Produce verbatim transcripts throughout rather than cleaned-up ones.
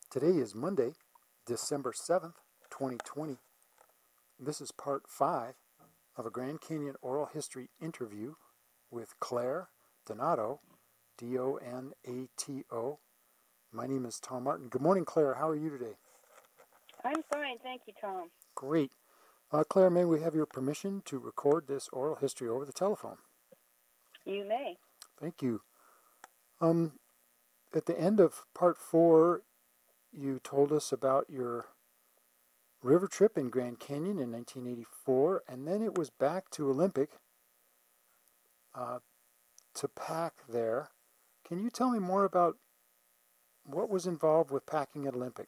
Today is Monday, December seventh, twenty twenty. This is part five of a Grand Canyon oral history interview with Claire Donato, D O N A T O. My name is Tom Martin. Good morning, Claire. How are you today? I'm fine, thank you, Tom. Great. Uh, Claire, may we have your permission to record this oral history over the telephone? You may. Thank you. Um, at the end of part four, you told us about your river trip in Grand Canyon in nineteen eighty-four, and then it was back to Olympic uh, to pack there. Can you tell me more about what was involved with packing at Olympic?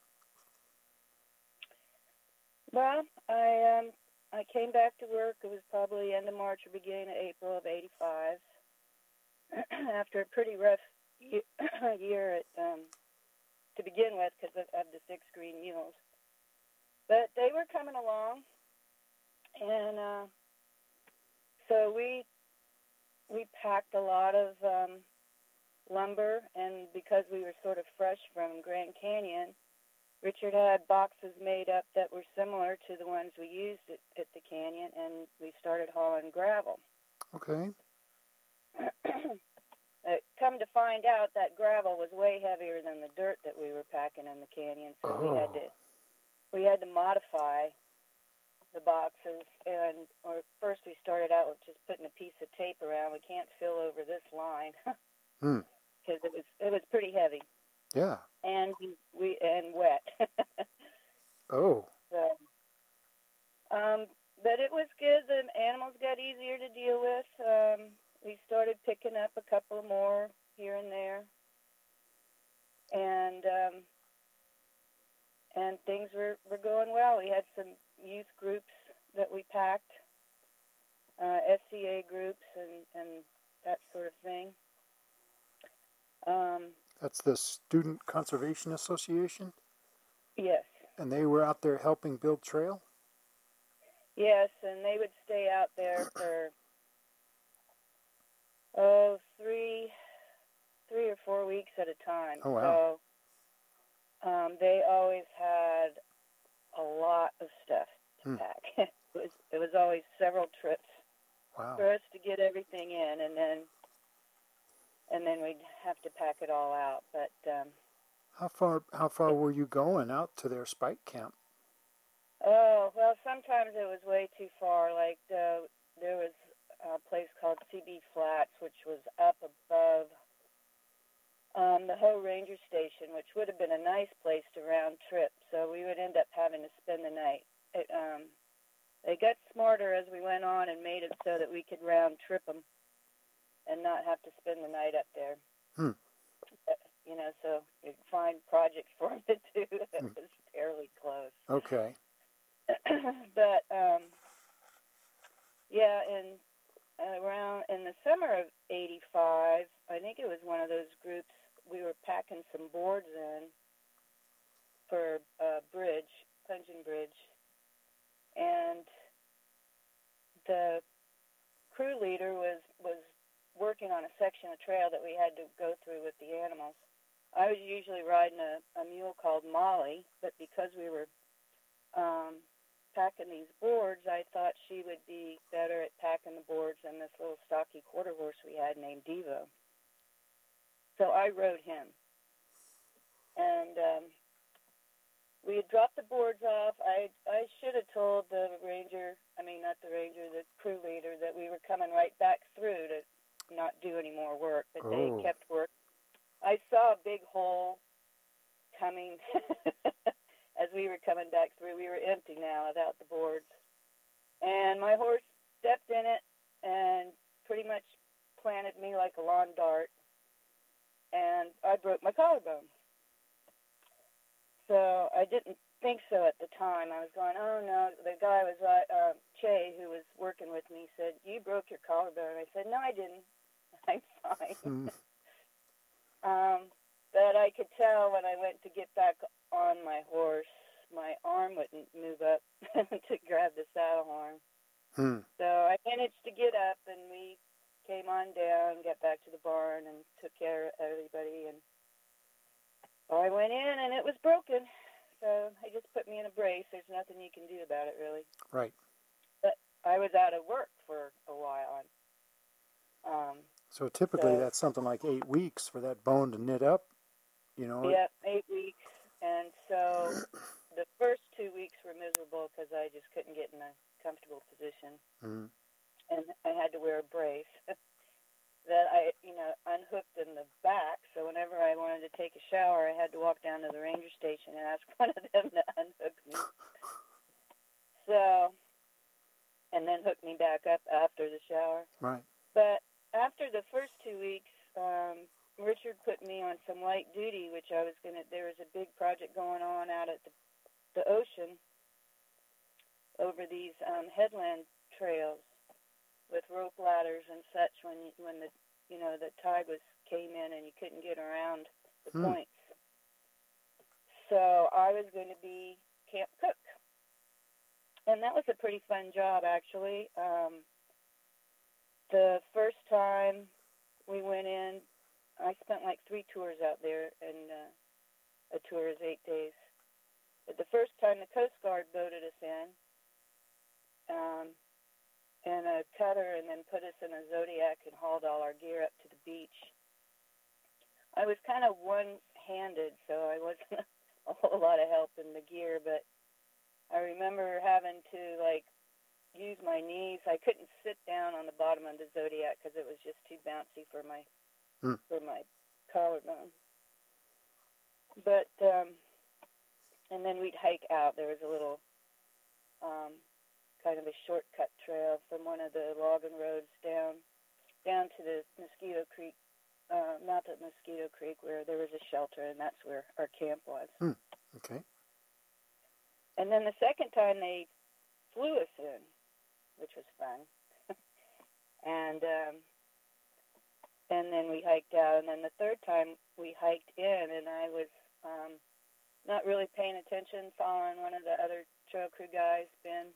Well, I um I came back to work. It was probably end of March or beginning of April of eighty-five. After a pretty rough year at um, to begin with, because of, of the six green mules, but they were coming along, and uh, so we we packed a lot of um, lumber, and because we were sort of fresh from Grand Canyon, Richard had boxes made up that were similar to the ones we used at, at the canyon, and we started hauling gravel. Okay. uh, come to find out, that gravel was way heavier than the dirt that we were packing in the canyon, so Oh. we had to we had to modify the boxes. And or first we started out with just putting a piece of tape around. We can't fill over this line Hmm. because it was it was pretty heavy. Yeah. And we and wet. Oh. So, um, but it was good. The animals got easier to deal with. Um, we started picking up a couple more here and there, and um, and things were, were going well. We had some youth groups that we packed, uh, S C A groups, and, and that sort of thing. Um, That's the Student Conservation Association? yes. And they were out there helping build trail? Yes, and they would stay out there for oh three, three or four weeks at a time. Oh, wow. So um, they always had a lot of stuff to Hmm. pack. it was it was always several trips Wow. for us to get everything in, and then and then we'd have to pack it all out. But um, How far how far were you going out to their spike camp? oh well, sometimes it was way too far. Like uh, there was a place called C B Flats, which was up above um, the Hoh Ranger Station, which would have been a nice place to round trip. So we would end up having to spend the night. It, um, they got smarter as we went on and made it so that we could round trip them and not have to spend the night up there. Hmm. You know, so you'd find projects for them to do that was fairly close. Okay. But um, yeah, in around in the summer of eighty-five, I think it was one of those groups. We were packing some boards in for a bridge, Puncheon Bridge, and the crew leader was was working on a section of trail that we had to go through with the animals. I was usually riding a, a mule called Molly, but because we were um, packing these boards, I thought she would be better at packing the boards than this little stocky quarter horse we had named Devo. So I rode him. And um, we had dropped the boards off. I I should have told the ranger, I mean, not the ranger, the crew leader, that we were coming right back through to not do any more work, but Oh. they kept work. I saw a big hole coming as we were coming back through. We were empty now without the boards. And my horse stepped in it and pretty much planted me like a lawn dart. And I broke my collarbone. So I didn't think so at the time. I was going, oh, no. The guy was, uh, Che, who was working with me, said, you broke your collarbone. I said, no, I didn't. I'm fine. Hmm. Um, but I could tell when I went to get back on my horse, my arm wouldn't move up to grab the saddle horn. Hmm. So I managed to get up, and we came on down, got back to the barn, and took care of everybody. And I went in and it was broken. So they just put me in a brace. There's nothing you can do about it, really. Right. But I was out of work for a while. Um, so typically so, that's something like eight weeks for that bone to knit up, you know? Yeah, eight weeks. And so the first two weeks were miserable because I just couldn't get in a comfortable position. Mm-hmm. And I had to wear a brace that I, you know, unhooked in the back. So whenever I wanted to take a shower, I had to walk down to the ranger station and ask one of them to unhook me. So, and then hook me back up after the shower. Right. But after the first two weeks, um, Richard put me on some light duty, which I was going to, there was a big project going on out at the, the ocean over these um, headland trails with rope ladders and such when you, when the, you know, the tide was came in and you couldn't get around the Hmm. points. So I was going to be camp cook. And that was a pretty fun job, actually. Um, the first time we went in, I spent like three tours out there, and uh, a tour is eight days. But the first time the Coast Guard boated us in, um, in a cutter, and then put us in a Zodiac and hauled all our gear up to the beach. I was kind of one-handed, so I wasn't a whole lot of help in the gear, but I remember having to, like, use my knees. I couldn't sit down on the bottom of the Zodiac because it was just too bouncy for my Hmm. for my collarbone. But um, and then we'd hike out. There was a little um, kind of a shortcut trail from one of the logging roads down down to the Mosquito Creek, uh, not the Mosquito Creek, where there was a shelter, and that's where our camp was. Hmm. Okay. And then the second time they flew us in, which was fun. and um, and then we hiked out. And then the third time we hiked in, and I was um, not really paying attention, following one of the other trail crew guys, Ben.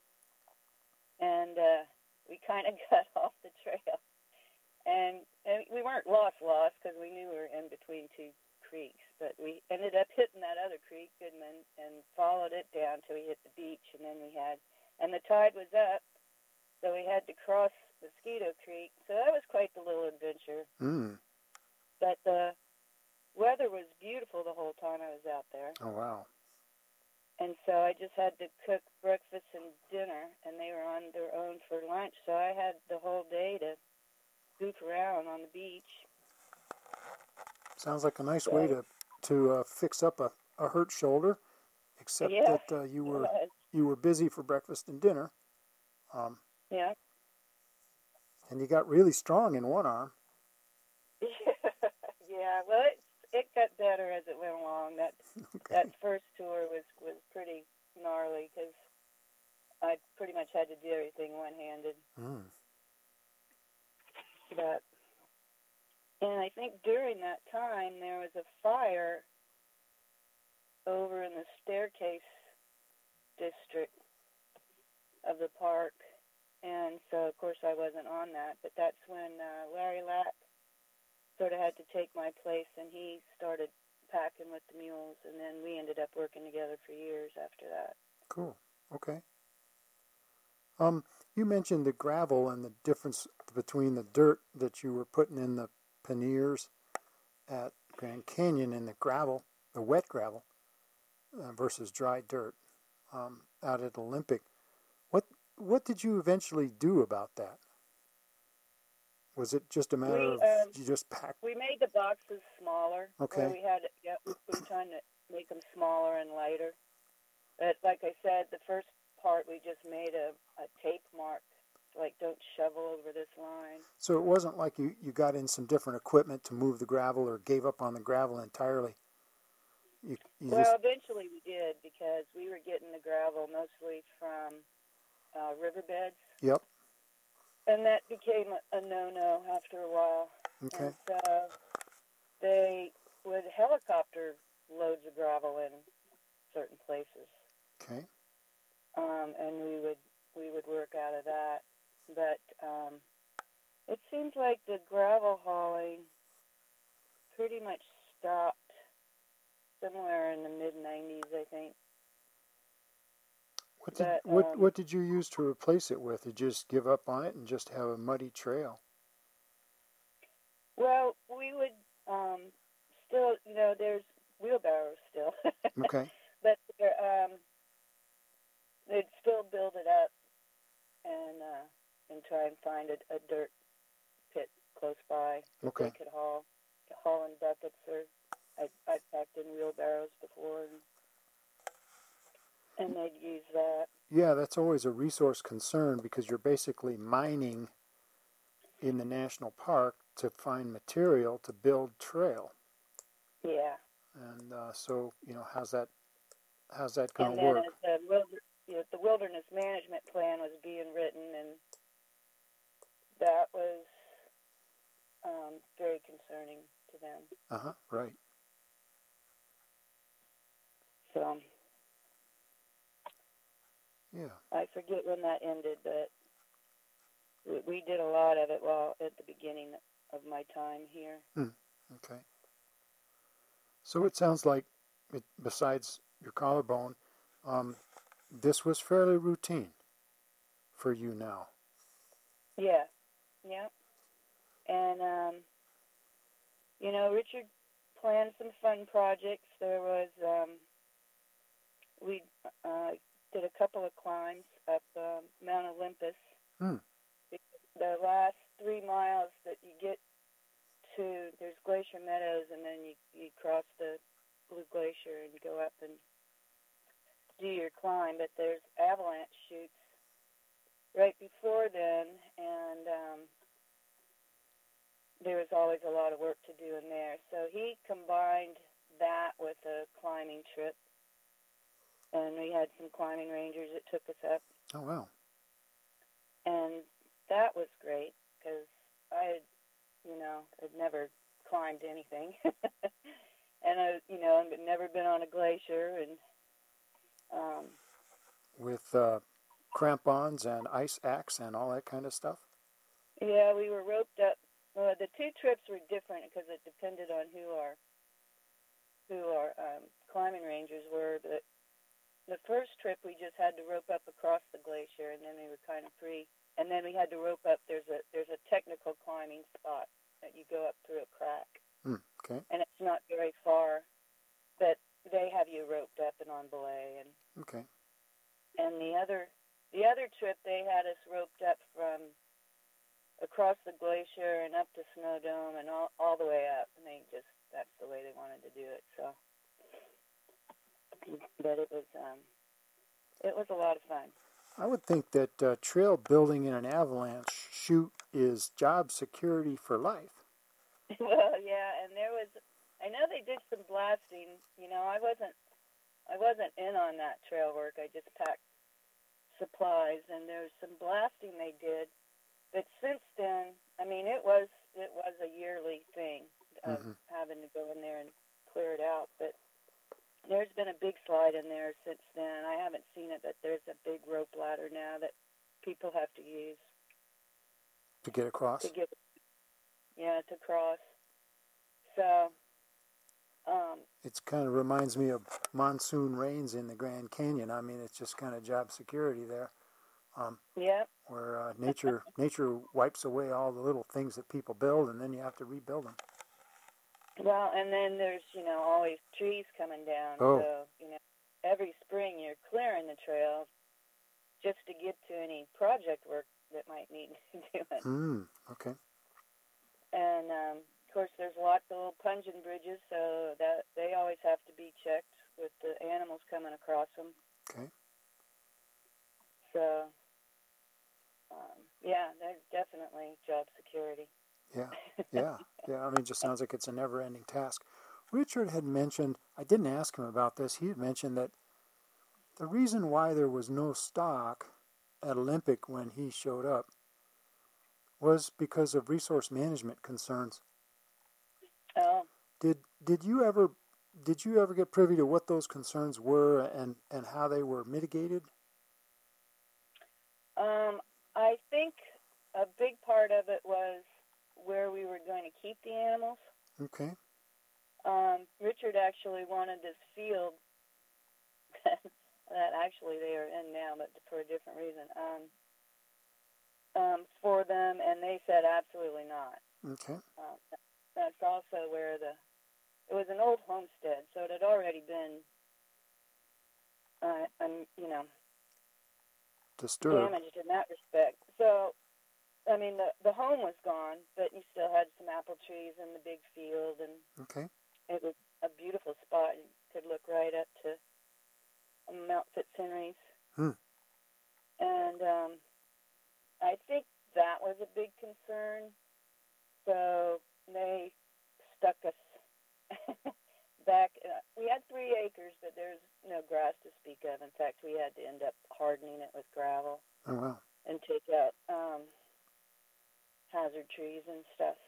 And uh, we kind of got off the trail. And, and we weren't lost, lost, because we knew we were in between two creeks. But we ended up hitting that other creek, Goodman, and followed it down till we hit the beach. And then we had, and the tide was up, so we had to cross Mosquito Creek. So that was quite the little adventure. Mm. But the weather was beautiful the whole time I was out there. Oh, wow. And so I just had to cook breakfast and dinner, and they were on their own for lunch. So I had the whole day to goof around on the beach. Sounds like a nice way to to uh, fix up a, a hurt shoulder, except Yeah, that uh, you were it was. you were busy for breakfast and dinner. Um, Yeah. and you got really strong in one arm. Yeah, well, it, it got better as it went along. That Okay. that first tour was, was pretty gnarly because I pretty much had to do everything one-handed. Mm. But, and I think during that time there was a fire over in the staircase district of the park. And so, of course, I wasn't on that. But that's when uh, Larry Lack sort of had to take my place, and he started packing with the mules, and then we ended up working together for years after that. Cool. Okay. Um, you mentioned the gravel and the difference between the dirt that you were putting in the panniers at Grand Canyon and the gravel, the wet gravel, uh, versus dry dirt um, out at Olympic. What what did you eventually do about that? Was it just a matter We, of um, you just packed? We made the boxes smaller. Okay. Where we had, yeah, we were trying to make them smaller and lighter. But like I said, the first part we just made a, a tape mark, like don't shovel over this line. So it wasn't like you, you got in some different equipment to move the gravel or gave up on the gravel entirely. You, you Well, just, eventually we did because we were getting the gravel mostly from uh, riverbeds. Yep. And that became a, a no-no after a while. Okay. And so they would helicopter loads of gravel in certain places. Okay. Um, and we would we would work out of that. But um, it seems like the gravel hauling pretty much stopped somewhere in the mid nineties, I think. What did But what um, what did you use to replace it with? Did you just give up on it and just have a muddy trail? well, we would um, still, you know, there's wheelbarrows still, Okay. but they're, um, they'd still build it up and uh, and try and find a, a dirt pit close by that Okay. they could haul haul in buckets, or I I packed in wheelbarrows before, and, and they'd use that. Yeah, that's always a resource concern because you're basically mining in the national park to find material to build trail. Yeah. And uh, so, you know, how's that how's that going And to then work? as the, wilder, you know, the wilderness management plan was being written, and that was um, very concerning to them. Uh-huh, right. So Yeah. I forget when that ended, but we, we did a lot of it while at the beginning of my time here. Hmm. Okay. So it sounds like, it, besides your collarbone, um, this was fairly routine for you now. Yeah, yeah. And, um, you know, Richard planned some fun projects. There was, um, we uh, did a couple of climbs up um, Mount Olympus. Hmm. The last three miles that you get to, there's Glacier Meadows, and then you, you cross the Blue Glacier and go up and do your climb. But there's avalanche chutes right before then, and um, there was always a lot of work to do in there. So he combined that with a climbing trip, and we had some climbing rangers that took us up. Oh, wow. And that was great because I had, you know, had never climbed anything. And, I, you know, I'd never been on a glacier. And um, With uh, crampons and ice axe and all that kind of stuff? yeah, we were roped up. Well, the two trips were different because it depended on who our who our um, climbing rangers were. But the first trip we just had to rope up across the glacier, and then we were kind of free. And then we had to rope up. There's a there's a technical climbing spot that you go up through a crack, Hmm. Okay. and it's not very far, but they have you roped up and on belay. And Okay. and the other the other trip they had us roped up from across the glacier and up to Snow Dome and all all the way up. And they just that's the way they wanted to do it. So, but it was um it was a lot of fun. I would think that uh, trail building in an avalanche chute is job security for life. Well, yeah, and there was, I know they did some blasting. You know, I wasn't, I wasn't in on that trail work. I just packed supplies, and there was some blasting they did. But since then, I mean, it was, it was a yearly thing of Mm-hmm. having to go in there and clear it out. But there's been a big slide in there since then. I haven't seen it, but there's a big rope ladder now that people have to use To get across? to get, yeah, to cross. So, um, It kind of reminds me of monsoon rains in the Grand Canyon. I mean, it's just kind of job security there, um, yeah, where uh, nature nature wipes away all the little things that people build, and then you have to rebuild them. well, and then there's, you know, always trees coming down. Oh. So, you know, every spring you're clearing the trail just to get to any project work that might need doing. Hmm. Okay. And, um, of course, there's lots of little puncheon bridges, so that they always have to be checked with the animals coming across them. Okay. So, um, yeah, there's definitely job security. Yeah. Yeah. Yeah. I mean, it just sounds like it's a never-ending task. Richard had mentioned, I didn't ask him about this, he had mentioned that the reason why there was no stock at Olympic when he showed up was because of resource management concerns. Oh, Did did you ever did you ever get privy to what those concerns were and, and how they were mitigated? um, I think a big part of it was where we were going to keep the animals. Okay. Um, Richard Richard actually wanted this field that actually they are in now, but for a different reason, um, um, for them, and they said absolutely not. Okay. Um, that's also where the, it was an old homestead, so it had already been, uh, um, you know, Disturbed. damaged in that respect. So, I mean, the the home was gone, but you still had some apple trees in the big field, and Okay. it was a beautiful spot. You could look right up to Mount Fitzhenry's. Hmm. And um, I think that was a big concern. So they stuck us back. Uh, we had three acres, but there's no grass to speak of. In fact, we had to end up hardening it with gravel Oh, wow. and take out um, hazard trees and stuff.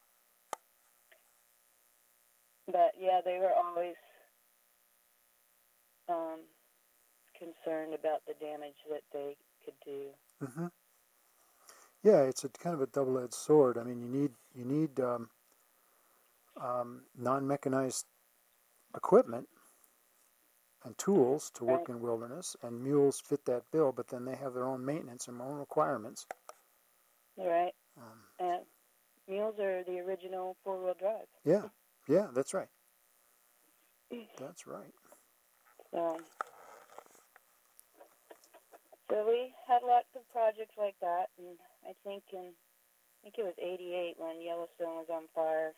But, yeah, they were always um, concerned about the damage that they could do. Mm-hmm. Yeah, it's a kind of a double-edged sword. I mean, you need you need um, um, non-mechanized equipment and tools to work Right. in wilderness, and mules fit that bill, but then they have their own maintenance and own requirements. Right. Um, And mules are the original four-wheel drive. yeah, yeah, that's right. That's right. So, so we had lots of projects like that, and I think in I think it was eighty-eight when Yellowstone was on fire.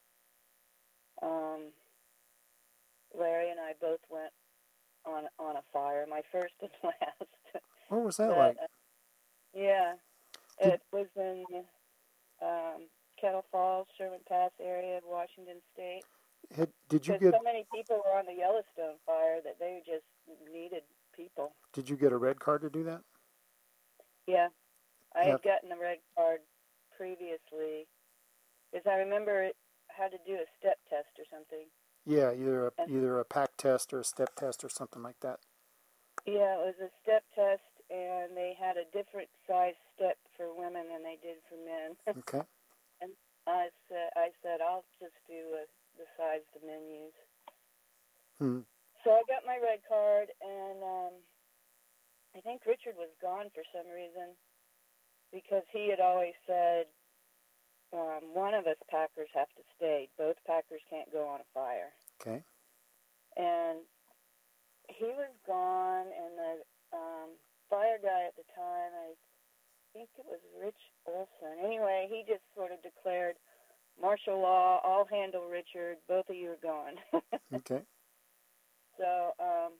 Um, Larry and I both went on on a fire, my first and last. What was that but, like? uh, yeah, Did- it was in um, Kettle Falls, Sherman Pass area of Washington State. Had, did you Because get so many people were on the Yellowstone fire that they just needed people. did you get a red card to do that? Yeah, I Yeah. had gotten a red card previously because I remember it had to do a step test or something. Yeah, either a, And- either a pack test or a step test or something like that. Yeah, it was a step test, and they had a different size step for women than they did for men. Okay. And I said, I said, I'll just do a, the size the men use. Hmm. So I got my red card, and um, I think Richard was gone for some reason because he had always said, um, one of us packers have to stay. Both packers can't go on a fire. Okay. And he was gone, and the um, fire guy at the time, I think it was Rich Olson. Anyway, he just sort of declared, martial law, I'll handle Richard, both of you are gone. Okay. So um,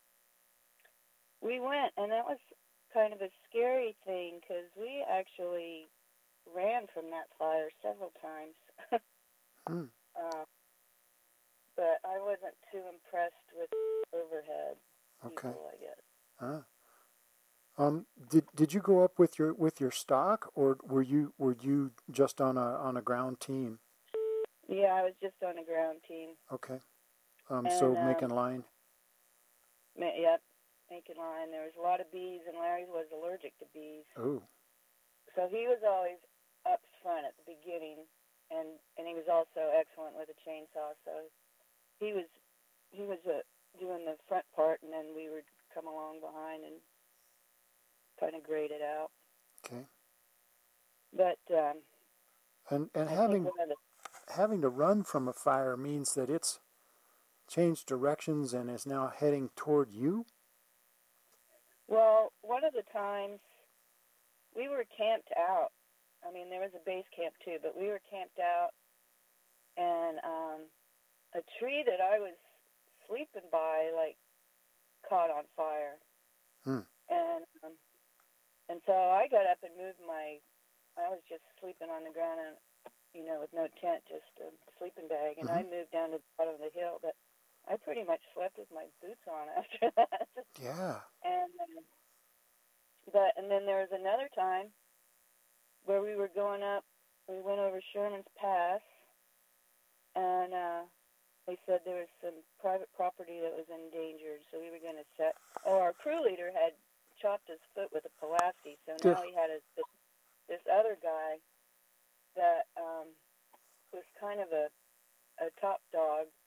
we went, and that was kind of a scary thing because we actually ran from that fire several times. Hmm. uh, but I wasn't too impressed with overhead Okay. people, I guess. Ah. Um. Did Did you go up with your with your stock, or were you were you just on a on a ground team? Yeah, I was just on a ground team. Okay. Um. And, so um, making line. Ma- Yep, making line. There was a lot of bees, and Larry was allergic to bees. Oh. So he was always up front at the beginning, and, and he was also excellent with a chainsaw. So he was he was uh, doing the front part, and then we would come along behind and kind of grade it out. Okay. But um, And and I having think one of the, having to run from a fire means that it's changed directions and is now heading toward you. well, one of the times we were camped out. I mean, there was a base camp too, but we were camped out, and um, a tree that I was sleeping by, like, caught on fire. Hmm. And um, and so I got up and moved my, I was just sleeping on the ground, and, you know, with no tent, just a sleeping bag, and Mm-hmm. I moved down to the bottom of the hill, but I pretty much slept with my boots on after that. Yeah. And um, but and then there was another time where we were going up. We went over Sherman's Pass, and uh, they said there was some private property that was endangered, so we were going to set. Oh, our crew leader had chopped his foot with a Pulaski, so now Ugh. he had his, this, this other guy that um, was kind of a a top dog.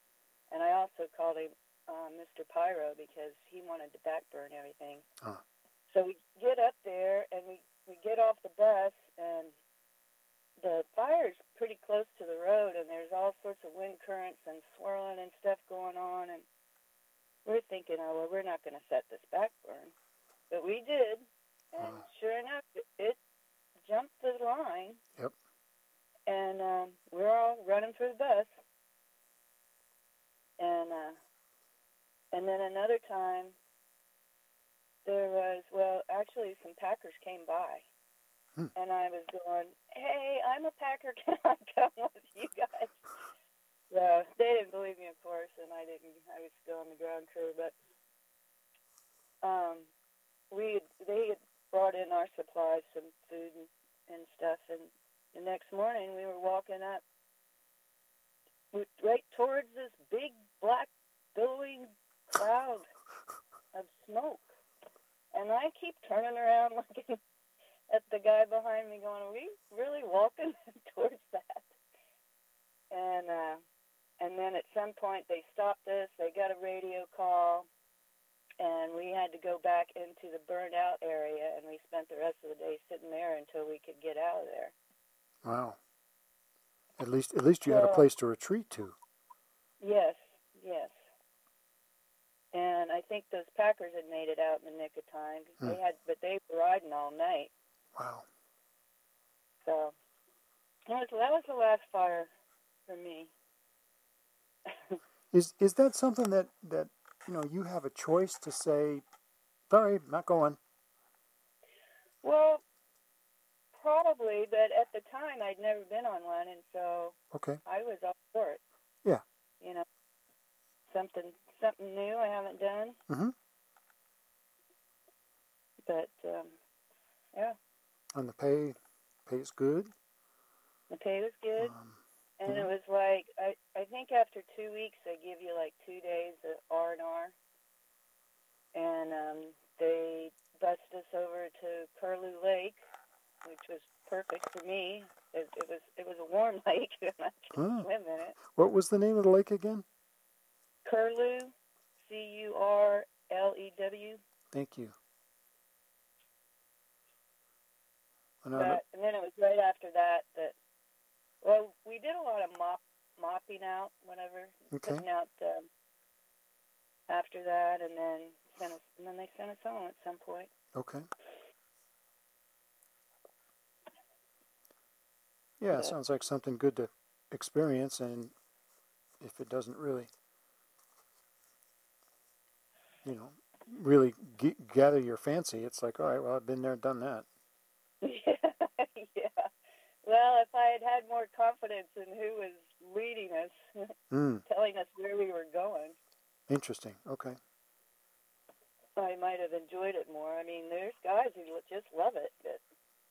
And I also called him uh, Mister Pyro because he wanted to backburn everything. Huh. So we get up there, and we, we get off the bus, and the fire's pretty close to the road, and there's all sorts of wind currents and swirling and stuff going on, and we're thinking, oh, well, we're not going to set this backburn. But we did, and Wow. sure enough, it, it jumped the line. Yep. And um, we're all running for the bus. And uh, and then another time, there was, well, actually some Packers came by. Hmm. And I was going, hey, I'm a Packer, can I come with you guys? So they didn't believe me, of course, and I didn't. I was still on the ground crew. But um, we had, they had brought in our supplies, some food and, and stuff, and the next morning we were walking up right towards this big black billowing cloud of smoke. And I keep turning around looking at the guy behind me going, are we really walking towards that? And uh, and then at some point they stopped us, they got a radio call, and we had to go back into the burned out area, and we spent the rest of the day sitting there until we could get out of there. Wow. At least, at least you So, had a place to retreat to. Yes, yes. And I think those Packers had made it out in the nick of time. Hmm. They had, but they were riding all night. Wow. So that was, that was the last fire for me. Is is that something that, that you know you have a choice to say, sorry, not going? Well, probably, but at the time I'd never been on one, and so Okay. I was all for it. Yeah. You know, something something new I haven't done. Mm-hmm. But um, yeah, And the pay, pay's good. the pay was good. Um, And yeah. it was like, I, I think after two weeks, they give you like two days of R and R. And um, they bussed us over to Curlew Lake, which was perfect for me. It, it was it was a warm lake, and I could Oh. swim in it. What was the name of the lake again? Curlew, C U R L E W. Thank you. And, uh, But, and then it was right after that that, well, we did a lot of mop, mopping out, whatever, Okay. putting out um, after that, and then sent us, and then they sent us home at some point. Okay. Yeah, Yeah. it sounds like something good to experience, and if it doesn't really, you know, really g- gather your fancy, it's like, all right, well, I've been there, done that. Yeah, yeah. Well, if I had had more confidence in who was leading us, Mm, telling us where we were going, interesting. Okay. I might have enjoyed it more. I mean, there's guys who just love it, but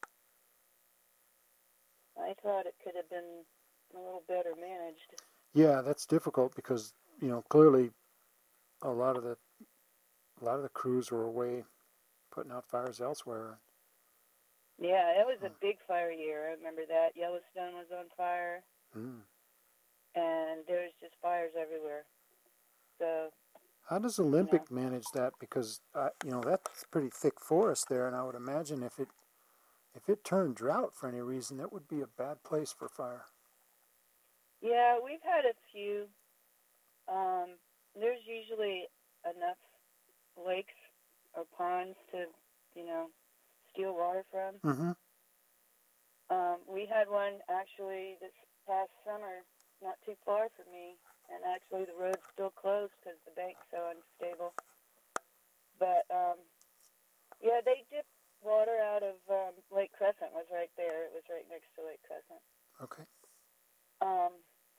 I thought it could have been a little better managed. Yeah, that's difficult because, you know, clearly a lot of the a lot of the crews were away putting out fires elsewhere. Yeah, it was a big fire year. I remember that. Yellowstone was on fire, Mm. and there was just fires everywhere. So, How does Olympic manage that? Because uh, you know that's pretty thick forest there, and I would imagine if it if it turned drought for any reason, that would be a bad place for fire. yeah, we've had a few. Um, there's usually enough lakes or ponds to, you know, steal water from. Mm-hmm. Um, we had one actually this past summer, not too far from me, and actually the road's still closed because the bank's so unstable. But um, yeah, they dipped water out of um, Lake Crescent. Was right there. It was right next to Lake Crescent. Okay. Um,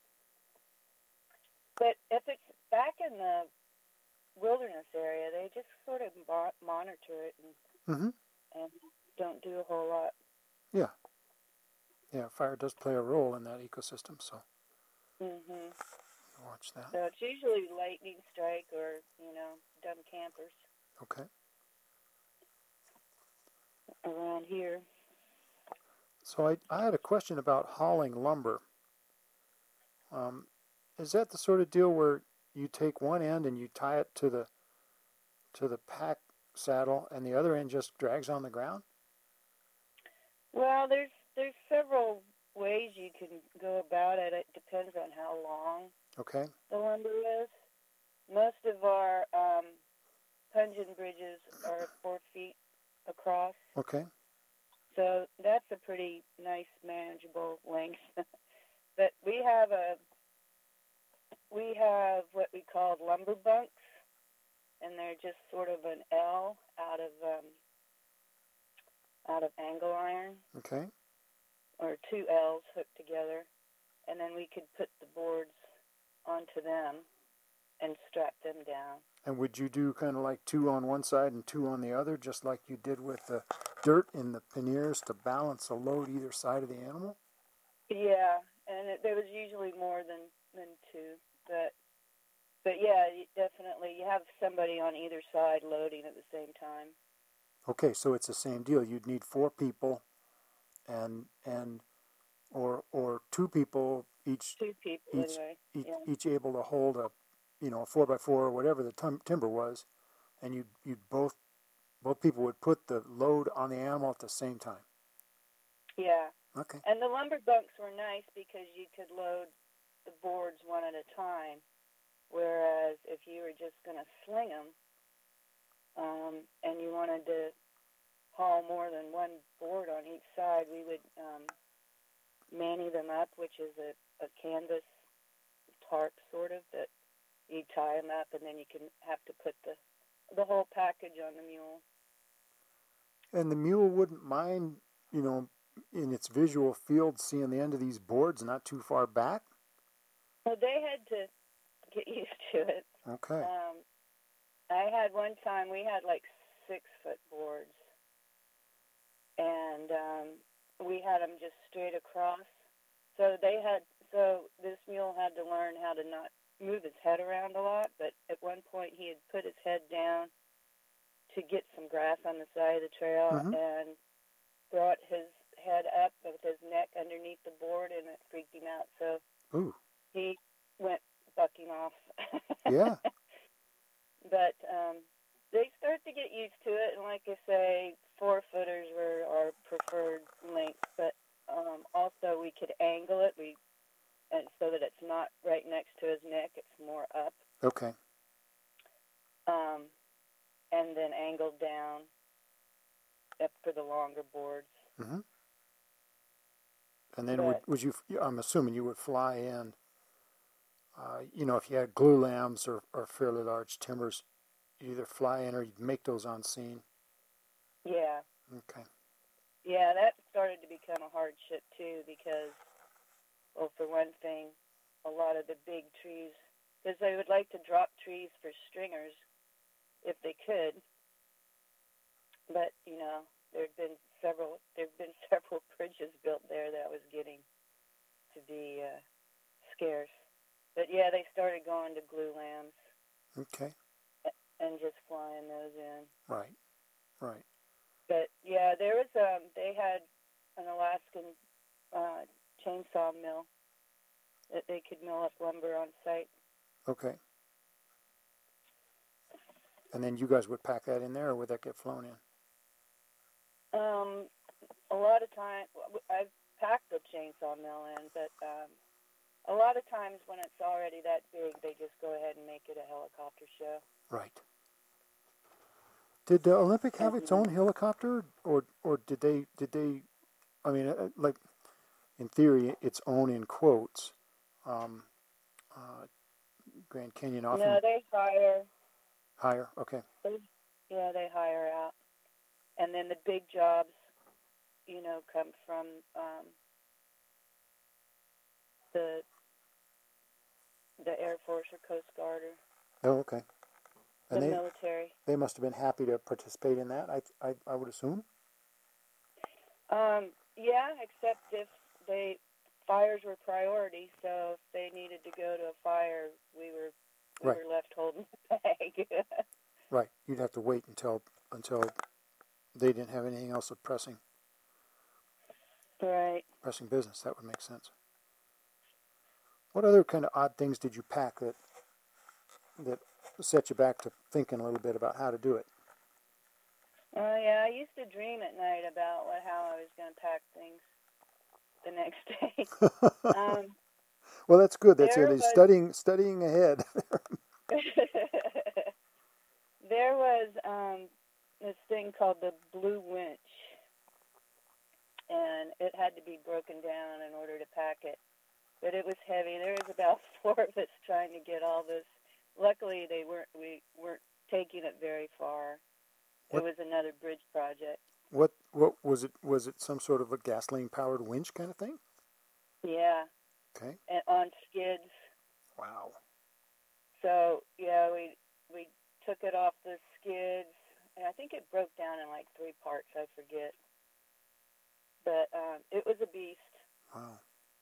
but if it's back in the wilderness area, they just sort of mo- monitor it and Mm-hmm. and don't do a whole lot. Yeah. Yeah, fire does play a role in that ecosystem, so hmm watch that. So it's usually lightning strike or, you know, dumb campers Okay. around here. So I, I had a question about hauling lumber. Um, is that the sort of deal where you take one end and you tie it to the to the pack saddle, and the other end just drags on the ground? Well, there's there's several ways you can go about it. It depends on how long Okay. the lumber is. Most of our um, puncheon bridges are four feet across, Okay. so that's a pretty nice, manageable length. But we have a we have what we call lumber bunks, and they're just sort of an L out of um, out of angle iron, Okay. or two L's hooked together, and then we could put the boards onto them and strap them down. And would you do kind of like two on one side and two on the other, just like you did with the dirt in the panniers to balance a load either side of the animal? Yeah, and it, there was usually more than, than two, but but yeah, you definitely you have somebody on either side loading at the same time. Okay, so it's the same deal. You'd need four people, and and or or two people each Two people each anyway. each, Yeah. each able to hold a, you know, a four by four or whatever the tim- timber was, and you you both both people would put the load on the animal at the same time. Yeah. Okay. And the lumber bunks were nice because you could load the boards one at a time, whereas if you were just going to sling them um, and you wanted to haul more than one board on each side, we would um, manny them up, which is a, a canvas tarp sort of that you tie them up, and then you can have to put the the whole package on the mule. And the mule wouldn't mind, you know, in its visual field, seeing the end of these boards not too far back? Well, they had to get used to it. Okay. Um, I had one time, we had like six-foot boards, and um, we had them just straight across. So they had, so this mule had to learn how to not move his head around a lot, but at one point he had put his head down to get some grass on the side of the trail, Mhm. and brought his head up with his neck underneath the board, and it freaked him out. So Ooh. he went bucking off. Yeah. But um, they start to get used to it, and like I say, four footers were our preferred length. But um, also we could angle it, we and so that it's not right next to his neck; it's more up. Okay. Um, and then angled down up for the longer boards. Mm-hmm. And then But, would, would you, I'm assuming you would fly in, uh, you know, if you had glue lambs or, or fairly large timbers, you'd either fly in or you'd make those on scene. yeah. Okay. Yeah, that started to become a hardship, too, because, well, for one thing, a lot of the big trees, because they would like to drop trees for stringers if they could, but, you know, there'd been several, there'd been several bridges built there that was getting to be uh, scarce. But, yeah, they started going to glue lambs. Okay. And just flying those in. Right. Right. But, yeah, there was, um, they had an Alaskan uh, chainsaw mill that they could mill up lumber on site. Okay. And then you guys would pack that in there, or would that get flown in? Um, a lot of times, I've packed the chainsaw mill in, but um, a lot of times when it's already that big, they just go ahead and make it a helicopter show. Right. Did the Olympic have its own helicopter, or or did they did they? I mean, uh, like in theory, its own in quotes. Um, uh, Grand Canyon often No, they hire. hire. Okay. They, yeah, they hire out, and then the big jobs, you know, come from um, the the Air Force or Coast Guard or Oh, okay. And the they military. they must have been happy to participate in that. I I, I would assume. Um, yeah, except if they fires were priority, so if they needed to go to a fire, we were we Right. were left holding the bag. Right. You'd have to wait until until they didn't have anything else of pressing Right. pressing business. That would make sense. What other kind of odd things did you pack that that set you back to thinking a little bit about how to do it? Oh yeah, I used to dream at night about what, how I was going to pack things the next day. um, well, that's good. That's there it. was Studying, studying ahead. there was um, this thing called the Blue Winch, and it had to be broken down in order to pack it. But it was heavy. There was about four of us trying to get all this. Luckily, they weren't. We weren't taking it very far. What, it was another bridge project. What what was it? Was it some sort of a gasoline powered winch kind of thing? Yeah. Okay. And on skids. Wow. So yeah, we we took it off the skids, and I think it broke down in like three parts. I forget. But um, it was a beast. Wow.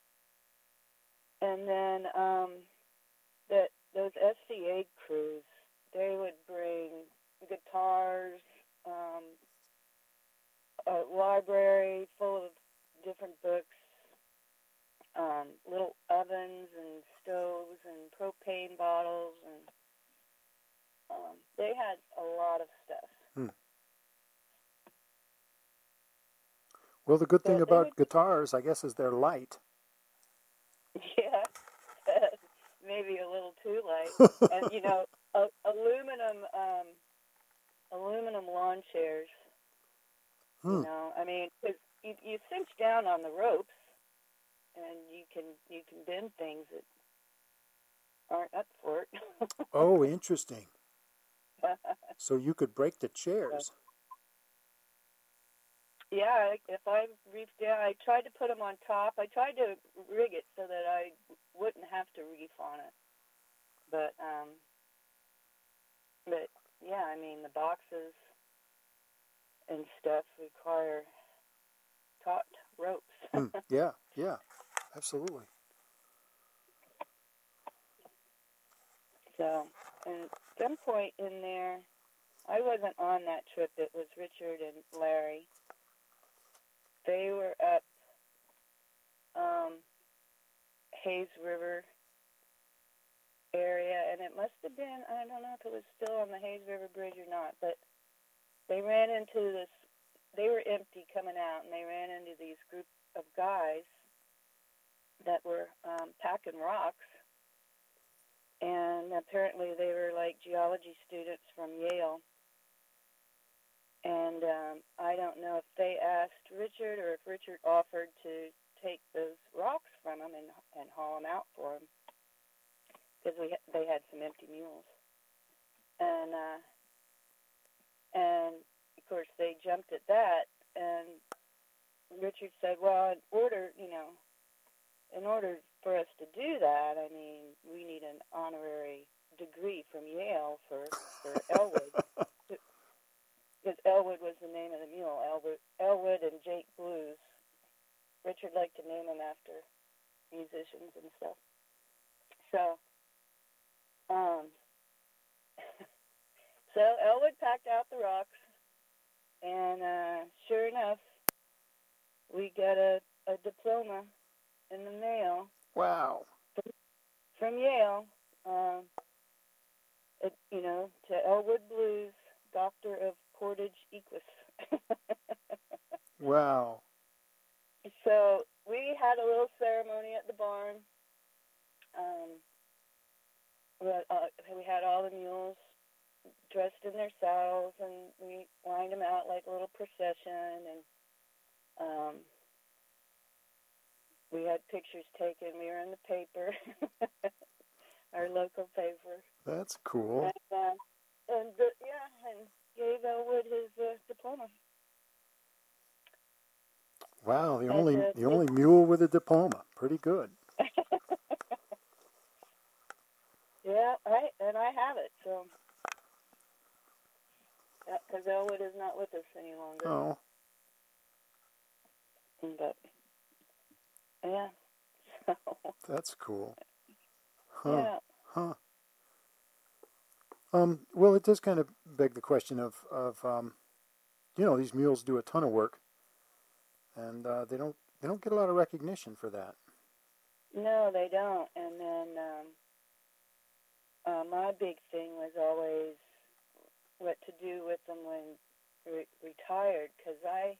And then um, that those S C A crews, they would bring guitars, um, a library full of different books, um, little ovens and stoves and propane bottles, and um, they had a lot of stuff. Hmm. Well, the good So thing they about would, guitars, I guess, is they're light. yeah, maybe a little too light. And you know, a, aluminum, um, aluminum lawn chairs. Hmm. You know, I mean, 'cause you, you cinch down on the ropes, and you can you can bend things that aren't up for it. Oh, interesting. So you could break the chairs. Yeah, if I reefed down, I tried to put them on top. I tried to rig it so that I wouldn't have to reef on it. But, um, but yeah, I mean, the boxes and stuff require taut ropes. Hmm. Yeah, yeah, absolutely. So, and at some point in there, I wasn't on that trip. It was Richard and Larry. They were up um, Hayes River area, and it must have been, I don't know if it was still on the Hayes River Bridge or not, but they ran into this, they were empty coming out, and they ran into these group of guys that were um, packing rocks, and apparently they were like geology students from Yale. And um, I don't know if they asked Richard or if Richard offered to take those rocks from them and, and haul them out for them, because we ha- they had some empty mules. And uh, and of course they jumped at that. And Richard said, "Well, in order, you know, in order for us to do that, I mean, we need an honorary degree from Yale for for Elwood." Because Elwood was the name of the mule, Elwood, Elwood and Jake Blues. Richard liked to name them after musicians and stuff. So, um, so Elwood packed out the rocks, and uh, sure enough, we got a, a diploma in the mail. Wow. From, from Yale, um, it, you know, to Elwood Blues, Doctor of Portage Equus. Wow. So we had a little ceremony at the barn. Um, we, had, uh, we had all the mules dressed in their saddles, and we lined them out like a little procession, and um, we had pictures taken. We were in the paper, our local paper. That's cool. And, uh, and the, yeah, and gave Elwood his uh, diploma. Wow, the And, only uh, the only mule with a diploma. Pretty good. Yeah, I and I have it. So, because Elwood is not with us any longer. Oh. But yeah, so That's cool. Huh. yeah. Huh. Um, well, it does kind of beg the question of, of um, you know, these mules do a ton of work, and uh, they don't they don't get a lot of recognition for that. No, they don't. And then um, uh, my big thing was always what to do with them when re- retired, because I,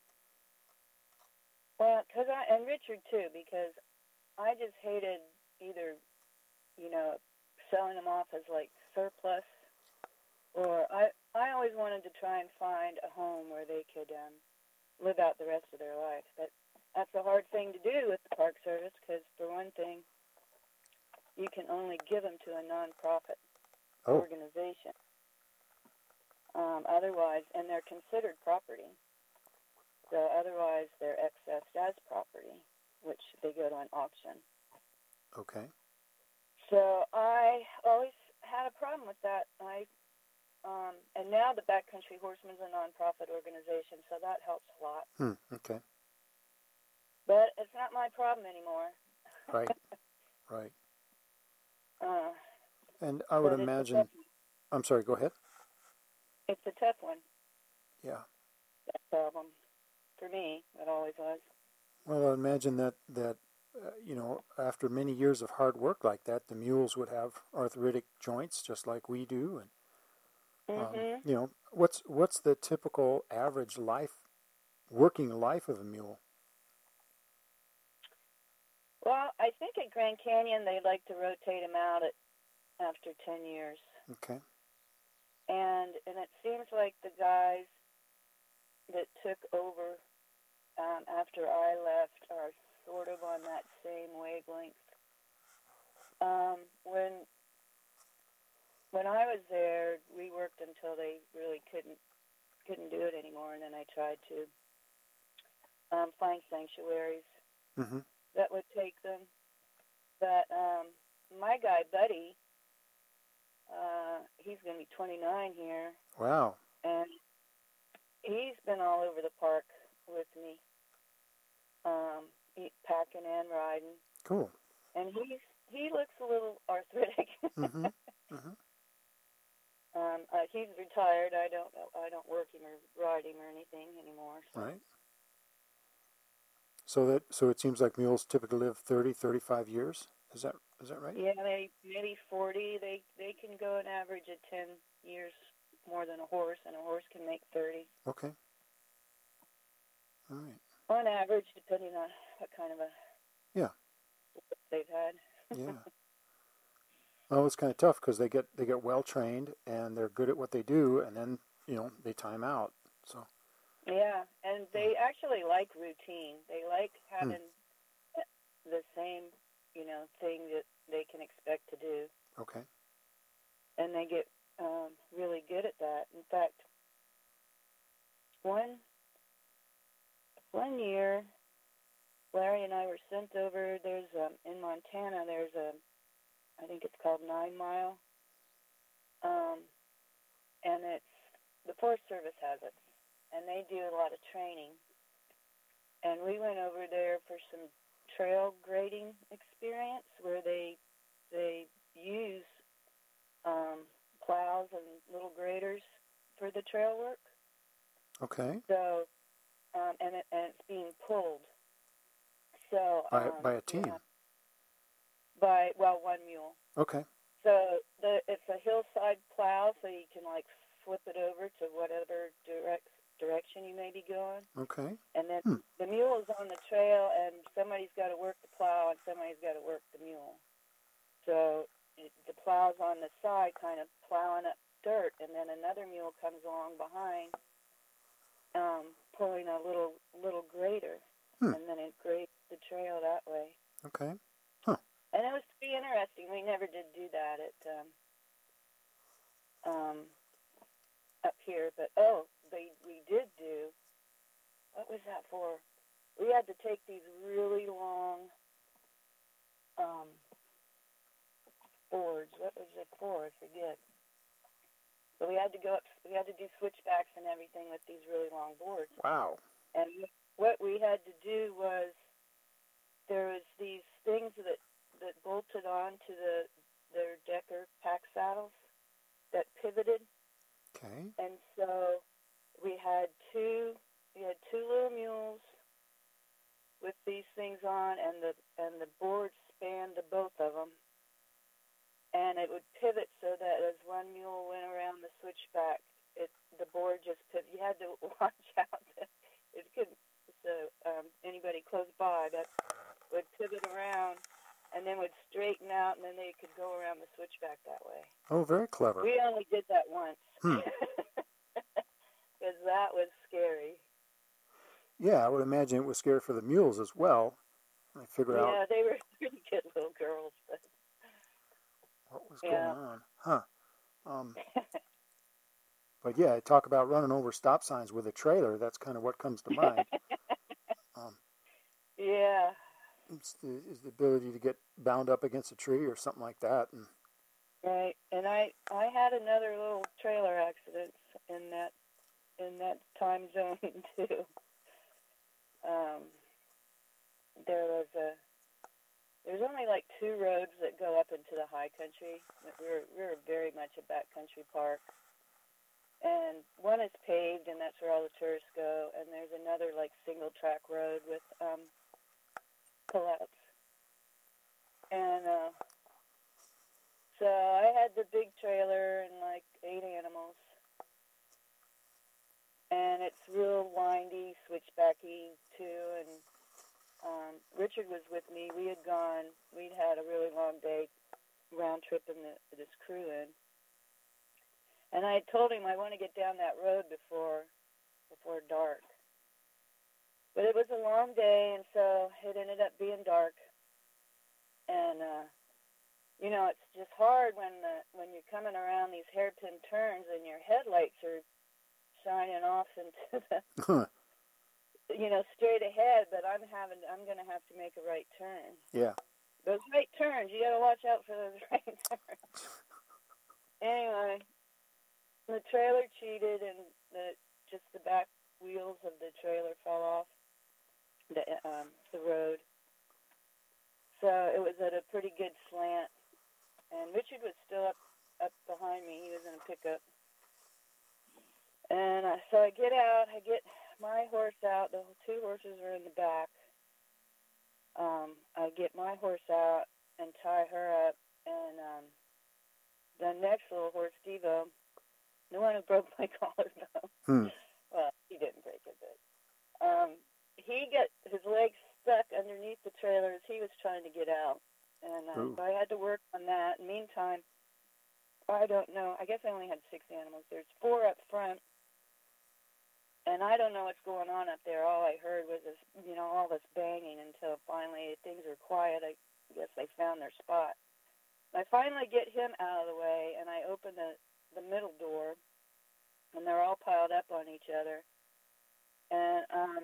well, because I, and Richard too, because I just hated either, you know, selling them off as like surplus, or I, I always wanted to try and find a home where they could um, live out the rest of their life. But that's a hard thing to do with the Park Service, because for one thing, you can only give them to a nonprofit Oh. organization. Um, otherwise, and they're considered property. So otherwise, they're accessed as property, which they go to an auction. Okay. So I always had a problem with that. I um, and now the Backcountry Horsemen's a nonprofit organization, so that helps a lot. Hmm. Okay. But it's not my problem anymore. Right. Right. Uh, And I would but it's a imagine. tough- I'm sorry. Go ahead. It's a tough one. Yeah. That problem for me. It always was. Well, I imagine that that uh, you know, after many years of hard work like that, the mules would have arthritic joints just like we do, and um, Mm-hmm. you know, what's what's the typical average life, working life of a mule? Well, I think at Grand Canyon they like to rotate them out at after ten years. Okay. And and it seems like the guys that took over um, after I left are sort of on that same wavelength. Um, when when I was there, we worked until they really couldn't couldn't do it anymore, and then I tried to um, find sanctuaries Mm-hmm. that would take them. But um, my guy, Buddy, uh, he's going to be twenty-nine here, Wow. and he's been all over the park with me, um, he, packing and riding. Cool. And he's he looks a little arthritic. Mm-hmm. Mm-hmm. um, uh, he's retired. I don't I don't work him or ride him or anything anymore. So. Right. So that so it seems like mules typically live thirty, thirty-five years. Is that is that right? Yeah, maybe maybe forty. They they can go an average of ten years more than a horse, and a horse can make thirty. Okay. All right. On average, depending on what kind of a Yeah. they've had. Yeah. Oh, it's kind of tough because they get they get well trained and they're good at what they do, and then you know they time out. So. Yeah, and they actually like routine. They like having hmm. the same, you know, thing that they can expect to do. Okay. And they get um, really good at that. In fact, one one year, Larry and I were sent over. There's um, in Montana. There's a, I think it's called Nine Mile, um, and it's the Forest Service has it. And they do a lot of training. And we went over there for some trail grading experience where they they use um, plows and little graders for the trail work. Okay. So, um, and, it, and it's being pulled. So By um, by a team. Yeah, by well, one mule. Okay. So the it's a hillside plow, so you can like flip it over to whatever direct. direction you may be going. Okay. And then hmm. the mule is on the trail, and somebody's got to work the plow, and somebody's got to work the mule. So it, the plow's on the side, kind of plowing up dirt, and then another mule comes along behind, um, pulling a little little grader, hmm. and then it grades the trail that way. Okay. Huh. And it was pretty interesting. We never did do that at um, um, up here, but oh. They, we did do, what was that for? We had to take these really long um, boards. What was it for? I forget. But we had to go up, we had to do switchbacks and everything with these really long boards. Wow. And what we had to do was, there was these things that, that bolted onto the their Decker pack saddles that pivoted. Okay. And so we had two we had two little mules with these things on, and the and the board spanned the both of them. and it would pivot so that as one mule went around the switchback, it the board just pivoted. You had to watch out that it could, so um, anybody close by that would pivot around and then would straighten out, and then they could go around the switchback that way. Oh, very clever. We only did that once. Hmm. Because that was scary. Yeah, I would imagine it was scary for the mules as well. I figure yeah, out. Yeah, they were pretty good little girls, but what was yeah. going on? Huh. Um, but yeah, talk about running over stop signs with a trailer. That's kind of what comes to mind. um, yeah. It's the, is the ability to get bound up against a tree or something like that. And right, and I I had another little trailer accident in that in that time zone too. Um, there was a there's only like two roads that go up into the high country. We're we're very much a backcountry park, and one is paved, and that's where all the tourists go. And there's another like single track road with um. collapse. And uh, so I had the big trailer and like eight animals. And it's real windy, switchbacky too. And um, Richard was with me. We had gone, we'd had a really long day round trip in the, this crew in. And I had told him I want to get down that road before before dark. But it was a long day, and so it ended up being dark. And, uh, you know, it's just hard when the, when you're coming around these hairpin turns and your headlights are shining off into the, you know, straight ahead, but I'm having, I'm going to have to make a right turn. Yeah. Those right turns, you got to watch out for those right turns. Anyway, the trailer cheated, and the just the back wheels of the trailer fell off the um, the road. So it was at a pretty good slant, and Richard was still up up behind me. He was in a pickup, and uh, so I get out. I get my horse out. The two horses are in the back. Um, I get my horse out and tie her up, and um, the next little horse, Devo, the one who broke my collarbone. Hmm. Well, he didn't break it, but um, he got his legs stuck underneath the trailer as he was trying to get out. And uh, so I had to work on that. In the meantime, I don't know. I guess I only had six animals. There's four up front, and I don't know what's going on up there. All I heard was this, you know, all this banging until finally things were quiet. I guess they found their spot. I finally get him out of the way, and I open the, the middle door, and they're all piled up on each other. And um,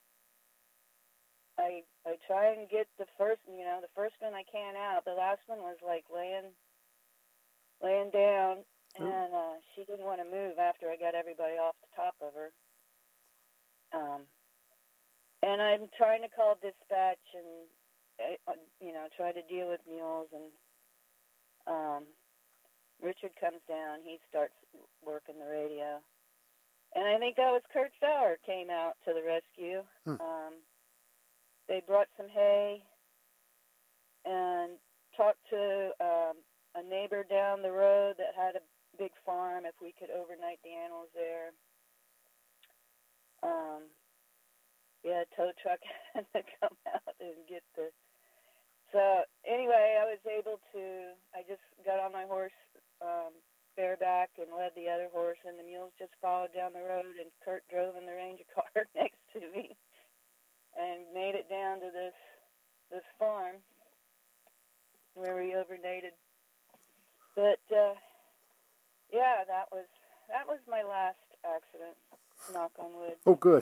I I try and get the first, you know, the first one I can out. The last one was like laying laying down, and uh, she didn't want to move after I got everybody off the top of her. Um, and I'm trying to call dispatch and, uh, you know, try to deal with mules. And um, Richard comes down. He starts working the radio. And I think that was Kurt Sauer came out to the rescue. Hmm. Um, they brought some hay and talked to um, a neighbor down the road that had a big farm, if we could overnight the animals there. Um, yeah, tow truck had to come out and get the... So anyway, I was able to... I just got on my horse um, bareback and led the other horse, and the mules just followed down the road, and Kurt drove in the Ranger car next to me and made it down to this this farm where we overnighted. But uh, yeah, that was that was my last accident. Knock on wood. Oh, good.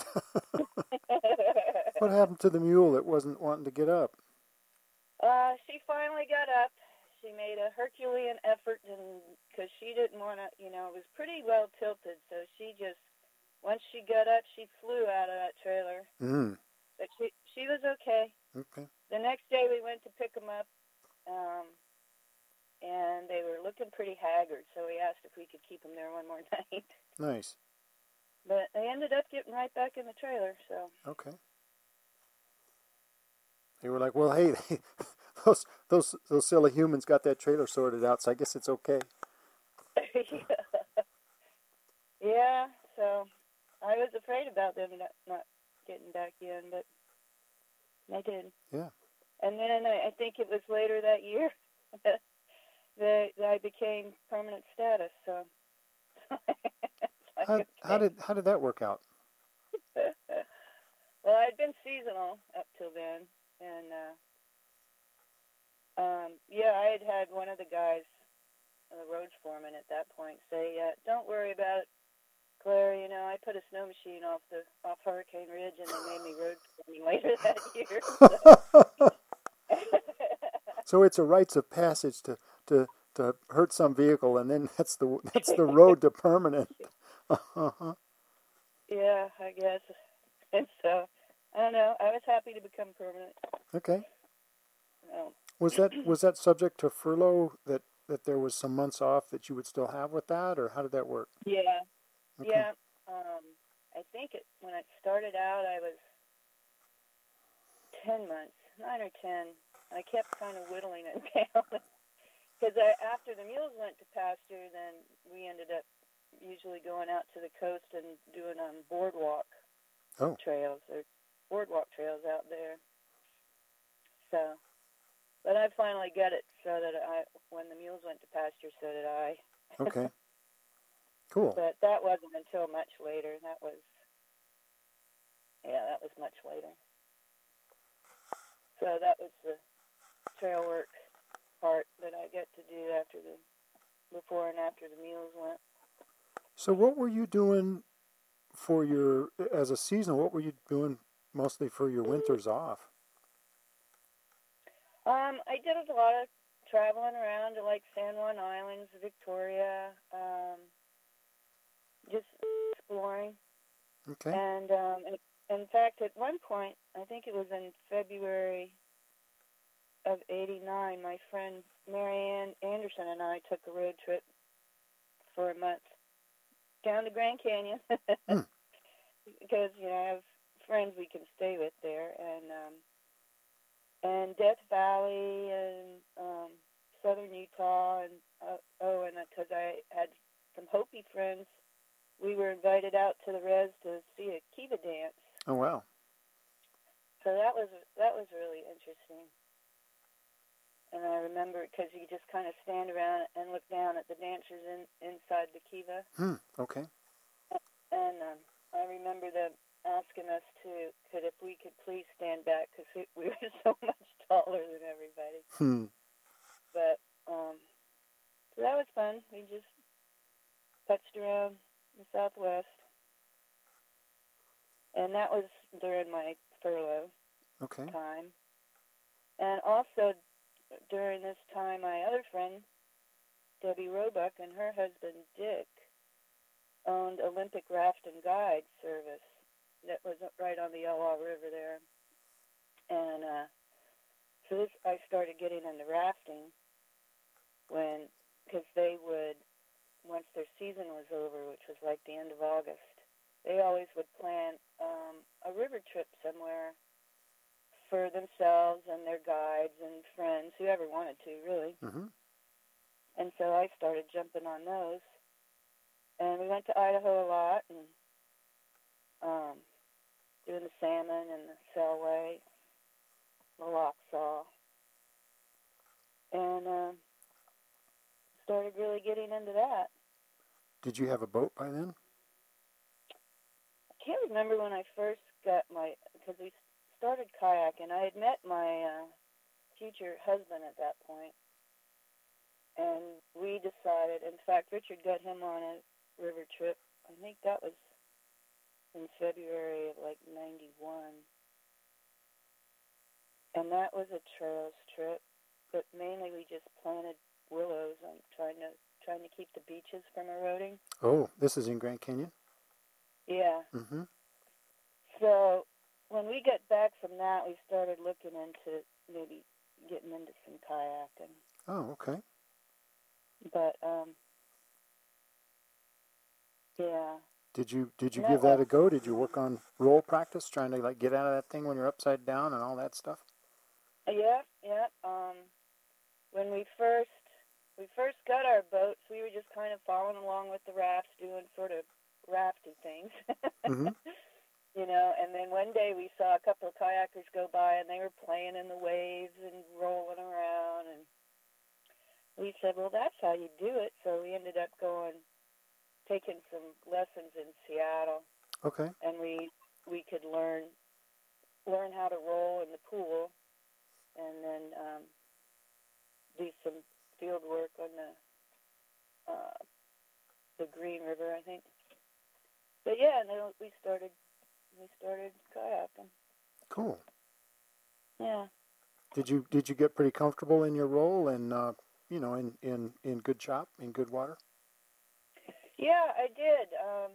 What happened to the mule that wasn't wanting to get up? Uh, she finally got up. She made a Herculean effort, and because she didn't want to, you know, it was pretty well tilted, so she just, once she got up, she flew out of that trailer. Mm. But she she was okay. Okay. The next day we went to pick them up, um, and they were looking pretty haggard, so we asked if we could keep them there one more night. Nice. But they ended up getting right back in the trailer, so. Okay. They were like, well, hey, those those those silly humans got that trailer sorted out, so I guess it's okay. Yeah, so I was afraid about them not, not getting back in, but they did. Yeah. And then I, I think it was later that year that, that I became permanent status. So How okay. how did how did that work out? Well, I'd been seasonal up till then, and uh, um, yeah, I had had one of the guys, the road foreman at that point, say, uh, "Don't worry about it, Claire. You know, I put a snow machine off the off Hurricane Ridge, and they made me road foreman later that year." So. So it's a rites of passage to, to, to hurt some vehicle, and then that's the that's the road to permanent. Uh-huh. Yeah, I guess. And so, I don't know. I was happy to become permanent. Okay. No. Was that was that subject to furlough, that, that there was some months off that you would still have with that, or how did that work? Yeah. Okay. Yeah. Um, I think it, when I started out, I was ten months, nine or ten. I kept kind of whittling it down because after the mules went to pasture, then we ended up usually going out to the coast and doing um, boardwalk oh. trails or boardwalk trails out there. So, but I finally got it so that I, when the mules went to pasture, so did I. Okay. Cool. But that wasn't until much later. That was, yeah, that was much later. So that was the trail work part that I get to do after the, before and after the mules went. So what were you doing for your, as a seasonal, what were you doing mostly for your winters off? Um, I did a lot of traveling around to like San Juan Islands, Victoria, um, just exploring. Okay. And um, in, in fact, at one point, I think it was in February of eighty-nine, my friend Marianne Anderson and I took a road trip for a month down to Grand Canyon mm. because, you know, I have friends we can stay with there, and um, and Death Valley and um, southern Utah, and uh, oh, and because I had some Hopi friends, we were invited out to the res to see a kiva dance. Oh wow! So that was that was really interesting. And I remember because you just kind of stand around and look down at the dancers in, inside the kiva. Hmm. Okay. And um, I remember them asking us to, could if we could please stand back because we, we were so much taller than everybody. Hmm. But um, so that was fun. We just touched around the Southwest, and that was during my furlough okay. time. And also during this time, my other friend, Debbie Roebuck, and her husband, Dick, owned Olympic Raft and Guide Service that was right on the Elwha River there. And uh, so this, I started getting into rafting when, because they would, once their season was over, which was like the end of August, they always would plan um, a river trip somewhere for themselves and their guides and friends, whoever wanted to, really. Mm-hmm. And so I started jumping on those. And we went to Idaho a lot and um, doing the salmon and the Selway, the Lochsaw. And uh, started really getting into that. Did you have a boat by then? I can't remember when I first got my, because we started kayaking. I had met my uh, future husband at that point, and we decided, in fact, Richard got him on a river trip. I think that was in February of like ninety-one. And that was a trails trip, but mainly we just planted willows and trying to trying to keep the beaches from eroding. Oh, this is in Grand Canyon? Yeah. Mm-hmm. So when we got back from that, we started looking into maybe getting into some kayaking. Oh, okay. But um, yeah. Did you did you No, give that uh, a go? Did you work on roll practice, trying to like get out of that thing when you're upside down and all that stuff? Yeah, yeah. Um, when we first we first got our boats, we were just kind of following along with the rafts, doing sort of rafty things, Mm-hmm. you know. And then one day we saw a couple of kayakers go by, and they were playing in the waves and rolling around, and we said, well, that's how you do it. So we ended up going, taking some lessons in Seattle, Okay. and we we could learn learn how to roll in the pool, and then um, do some field work on the uh, the Green River, I think. But yeah, and then we started we started kayaking. Cool. Yeah. Did you did you get pretty comfortable in your role and uh, you know in, in, in good chop, in good water? Yeah, I did. Um,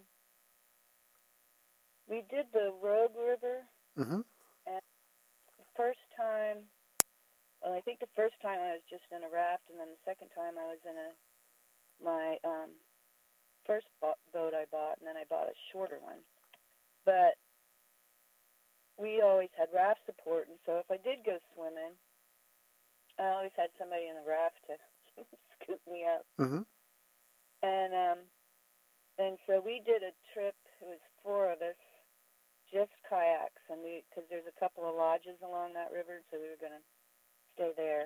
we did the Rogue River, Mm-hmm. and the first time, well, I think the first time I was just in a raft, and then the second time I was in a my um, first bo- boat I bought, and then I bought a shorter one. But we always had raft support, and so if I did go swimming, I always had somebody in the raft to scoop me up. Mm-hmm. And um, and so we did a trip. It was four of us, just kayaks, and we because there's a couple of lodges along that river, so we were going to stay there.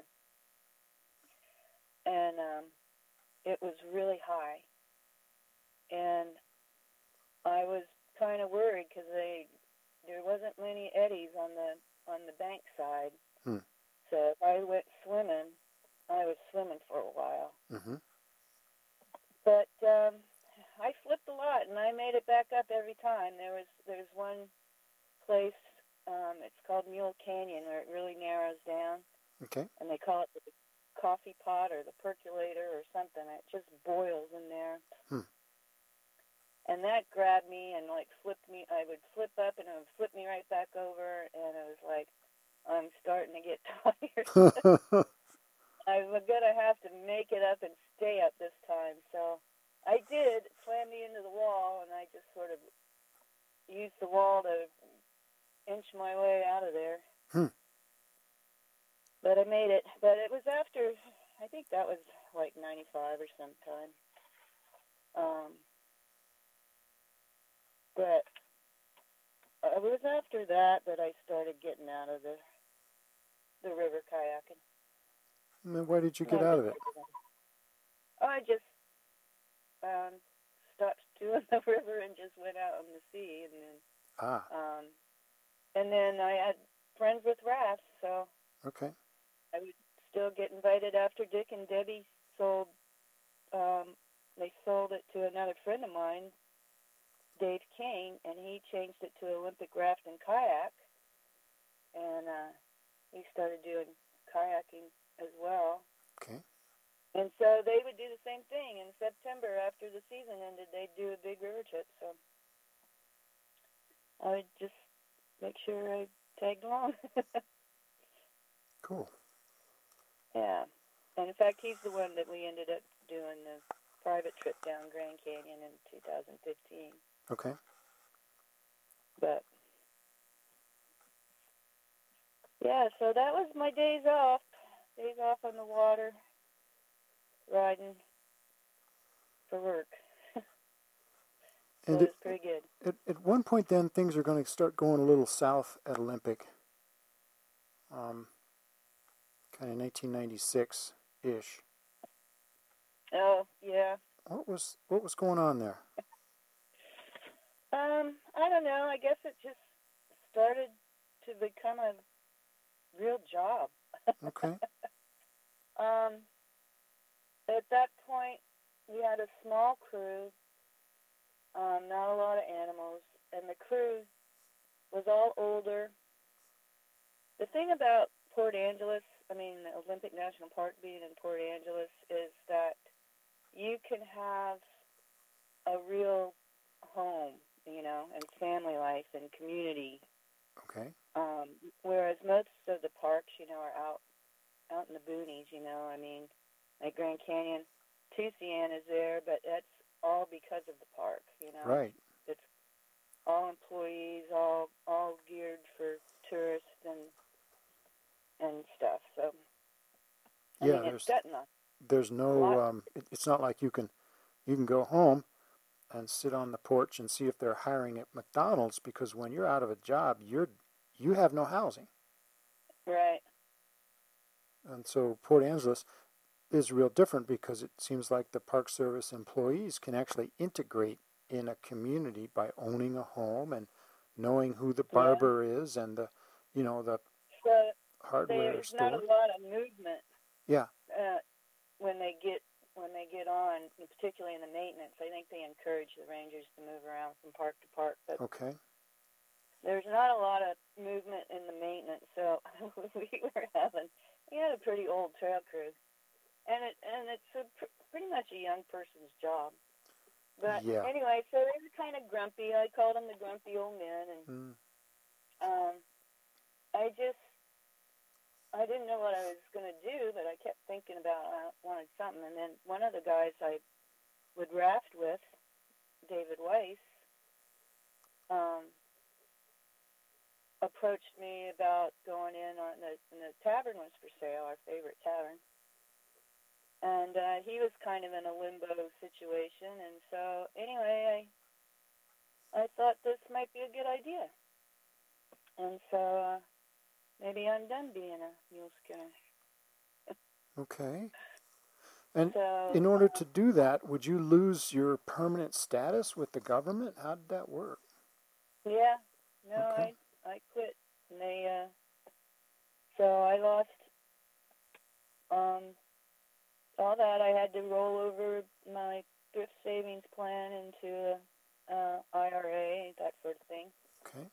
And um, it was really high, and I was kind of worried because they there wasn't many eddies on the on the bank side. Hmm. So if I went swimming, I was swimming for a while. Mm-hmm. But um, I flipped a lot, and I made it back up every time. There was there's one place, um, it's called Mule Canyon, where it really narrows down, Okay. and they call it the coffee pot or the percolator or something. It just boils in there. Hmm. And that grabbed me and, like, flipped me. I would flip up, and it would flip me right back over, and it was like, I'm starting to get tired. I'm going to have to make it up and stay up this time. So I did. It slammed me into the wall, and I just sort of used the wall to inch my way out of there. Hmm. But I made it. But it was after, I think that was like ninety-five or sometime. Um, but it was after that that I started getting out of the the river kayaking. And then why did you get I out of it? I just um, stopped doing the river and just went out on the sea, and then Ah. um, and then I had friends with rafts, so Okay. I would still get invited after Dick and Debbie sold. Um, they sold it to another friend of mine, Dave King, and he changed it to Olympic Raft and Kayak, and uh, he started doing kayaking as well. Okay. And so they would do the same thing. In September, after the season ended, they'd do a big river trip. So I would just make sure I tagged along. Cool. Yeah. And in fact, he's the one that we ended up doing the private trip down Grand Canyon in two thousand fifteen. Okay. But yeah, so that was my days off. Days off on the water, riding for work. So And it it, was pretty good. at, at one point then, things are going to start going a little south at Olympic. Um, kind of nineteen ninety-six-ish. Oh, yeah. What was what was going on there? Um, I don't know. I guess it just started to become a real job. Okay. Um, at that point, we had a small crew, um, not a lot of animals, and the crew was all older. The thing about Port Angeles, I mean, the Olympic National Park being in Port Angeles, is that you can have a real home, you know, and family life and community. Okay. Um, whereas most of the parks, you know, are out out in the boonies, you know. I mean, like Grand Canyon, Tusayan is there, but that's all because of the park, you know. Right. It's all employees, all all geared for tourists, and and stuff. So I Yeah, mean, it's there's gotten a there's no lot. um, it, it's not like you can you can go home and sit on the porch and see if they're hiring at McDonald's, because when you're out of a job, you're you have no housing. Right. And so Port Angeles is real different, because it seems like the Park Service employees can actually integrate in a community by owning a home and knowing who the Yeah. barber is and the, you know, the So hardware there's not a store. lot of movement. Yeah. Uh, when they get when they get on, particularly in the maintenance, I think they encourage the rangers to move around from park to park. But Okay. there's not a lot of movement in the maintenance, so we were having we had a pretty old trail crew, and it and it's a pr- pretty much a young person's job. But Yeah. anyway, so they were kind of grumpy. I called them the grumpy old men, and Mm. um, I just I didn't know what I was going to do, but I kept thinking about I wanted something. And then one of the guys I would raft with, David Weiss, um, approached me about going in on the, and the tavern was for sale, our favorite tavern. And uh, he was kind of in a limbo situation. And so anyway, I, I thought this might be a good idea. And so uh, maybe I'm done being a mule skinner. Okay. And So, in order to do that, would you lose your permanent status with the government? How did that work? yeah, no, Okay. I I quit. And they, uh, so I lost um, all that. I had to roll over my thrift savings plan into a uh, I R A, that sort of thing. Okay.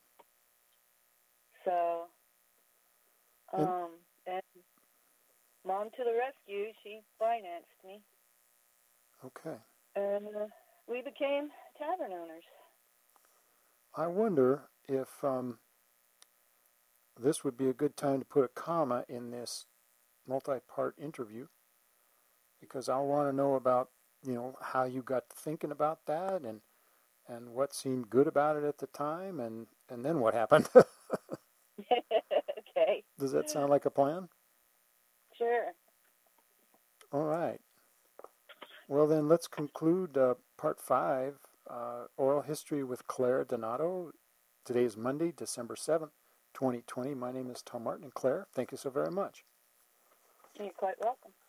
So, And- um, and Mom to the rescue, she financed me. Okay. And uh, we became tavern owners. I wonder if um, this would be a good time to put a comma in this multi-part interview, because I'll want to know about, you know, how you got to thinking about that, and and what seemed good about it at the time, and, and then what happened. Okay. Does that sound like a plan? Sure. All right. Well, then let's conclude uh, part five, uh, Oral History with Claire Donato. Today is Monday, December seventh, twenty twenty. My name is Tom Martin, and Claire, thank you so very much. You're quite welcome.